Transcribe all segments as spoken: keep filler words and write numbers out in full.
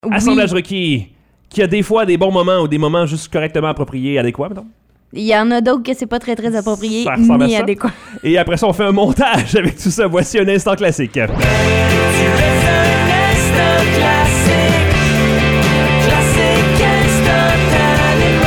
Oui. Assemblage requis, qui a des fois des bons moments ou des moments juste correctement appropriés, adéquats, mettons. Il y en a d'autres que c'est pas très très approprié ni adéquat. Et après ça, on fait un montage avec tout ça. Voici un instant classique. Tu restes un instant classique. Classique instantanément.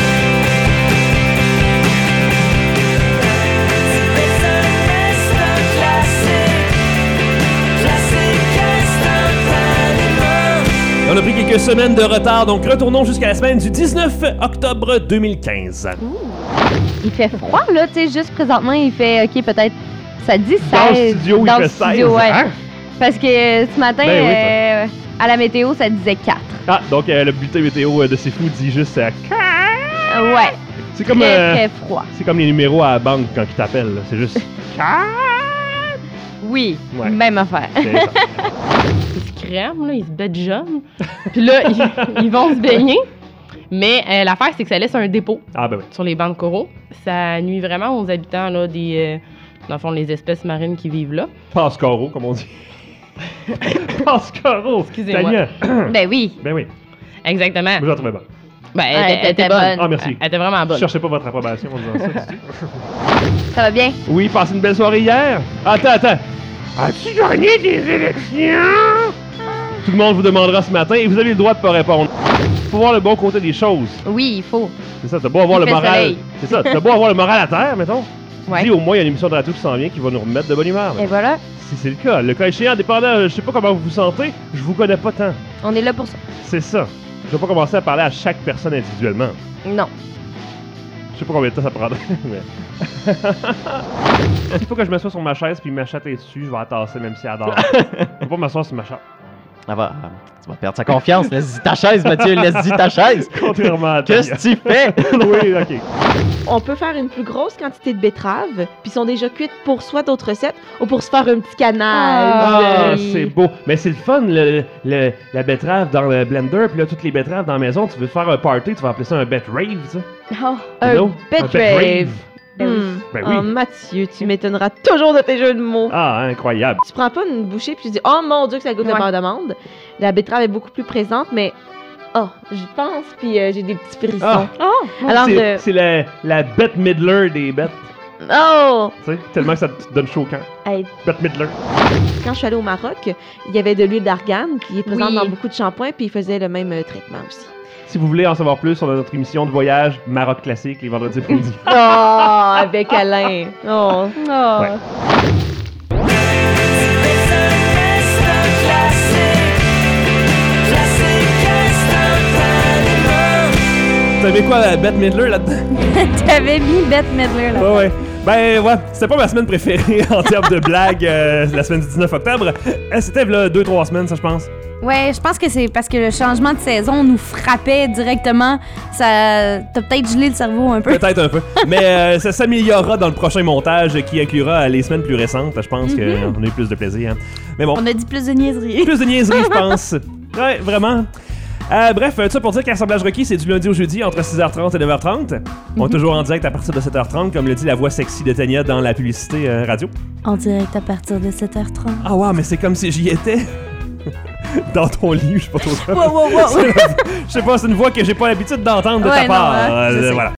Tu restes un instant classique. Classique instantanément. On a pris quelques semaines de retard, donc retournons jusqu'à la semaine du dix-neuf octobre deux mille quinze. Ouh. Il fait froid, là, tu sais, juste présentement, il fait, OK, peut-être, ça dit seize. Dans le studio, dans il fait studio, seize. Ouais. Hein? Parce que ce matin, ben oui, euh, à la météo, ça disait quatre. Ah, donc euh, le bulletin météo de C'est Fou dit juste euh, quatre. Ouais. C'est comme, très, euh, très froid. C'est comme les numéros à la banque quand ils t'appellent, là. C'est juste quatre. Oui, ouais. Même affaire. Ils se crèment, là, ils se bêtent jeunes. Puis là, ils, ils vont se baigner. Mais euh, l'affaire, c'est que ça laisse un dépôt ah, ben oui. sur les bancs de coraux. Ça nuit vraiment aux habitants là, des, euh, dans le fond, les espèces marines qui vivent là. Passe-coraux, comme on dit. Passe-coraux! Excusez-moi. Ben oui. Ben oui. Exactement. Moi, j'en trouvais bonne. Ben, elle, elle, elle était bonne. bonne. Ah, merci. Elle était vraiment bonne. Je cherchais pas votre approbation en disant ça. Ça va bien? Oui, passé une belle soirée hier. Attends, attends. As-tu gagné des élections? Tout le monde vous demandera ce matin et vous avez le droit de pas répondre. Faut voir le bon côté des choses. Oui, il faut. C'est ça, t'as beau avoir il le moral. Soleil. C'est ça, t'as beau avoir le moral à terre, mettons. Ouais. Dis au moins, il y a une émission de radio qui s'en vient qui va nous remettre de bonne humeur. Et voilà. Si c'est le cas. Le cas échéant, dépendant, je sais pas comment vous vous sentez, je vous connais pas tant. On est là pour ça. C'est ça. Je vais pas commencer à parler à chaque personne individuellement. Non. Je sais pas combien de temps ça prendrait, mais... Il faut que je m'assoie sur ma chaise puis ma chatte est dessus, je vais la tasser même si elle dort. Je vais pas m'asseoir sur ma chatte. Ah bah, tu vas perdre sa confiance. Laisse-y ta chaise, Mathieu. Laisse-y ta chaise. Contrairement à Qu'est-ce que tu fais? Oui, OK. On peut faire une plus grosse quantité de betteraves, puis sont déjà cuites pour soit d'autres recettes ou pour se faire un petit canal. Ah, oui. c'est beau. Mais c'est le fun, le, le, la betterave dans le blender, puis là, toutes les betteraves dans la maison, tu veux faire un party, tu vas appeler ça un bet rave, ça. Oh, un un betrave. Ben oui. Hmm. Ben oui. Oh, Mathieu, tu m'étonneras toujours de tes jeux de mots. Ah, incroyable. Tu prends pas une bouchée puis tu dis « Oh mon Dieu que ça goûte Ouais. le beurre d'amande ». La betterave est beaucoup plus présente, mais... Oh, j'y pense, puis euh, j'ai des petits frissons. Ah. Oh! Alors, c'est euh, c'est la, la Bette Midler des bêtes. oh! Tu sais, tellement que ça te donne chaud au camp. Hey, Bette Midler. quand je suis allée au Maroc, il y avait de l'huile d'argan qui est présente Oui. dans beaucoup de shampoings, puis ils faisaient le même euh, traitement aussi. Si vous voulez en savoir plus sur notre émission de voyage Maroc classique les vendredis après-midi. Oh, avec Alain. Oh, oh. Ouais. T'avais quoi, la Bette Midler là-dedans? T'avais mis Bette Midler là. Ouais, ouais. Ben, ouais, c'était pas ma semaine préférée en termes de blagues, euh, la semaine du dix-neuf octobre. Euh, c'était là deux trois semaines, ça, je pense. Ouais, je pense que c'est parce que le changement de saison nous frappait directement. Ça, t'as peut-être gelé le cerveau un peu. Peut-être un peu. Mais euh, ça s'améliorera dans le prochain montage qui inclura les semaines plus récentes. Je pense Mm-hmm. qu'on a eu plus de plaisir. Mais bon, On a dit plus de niaiseries. plus de niaiseries, je pense. Ouais, vraiment. Euh, bref, tout ça pour dire qu'Assemblage requis, c'est du lundi au jeudi entre six heures trente et neuf heures trente. On est toujours en direct à partir de sept heures trente, comme le dit la voix sexy de Tania dans la publicité euh, radio. En direct à partir de sept heures trente. Ah ouais, mais c'est comme si j'y étais. Dans ton lit, je sais pas trop ça. Wow, wow, wow. Je sais pas, c'est une voix que j'ai pas l'habitude d'entendre de Ouais, ta part. non, hein, je Euh, sais. voilà.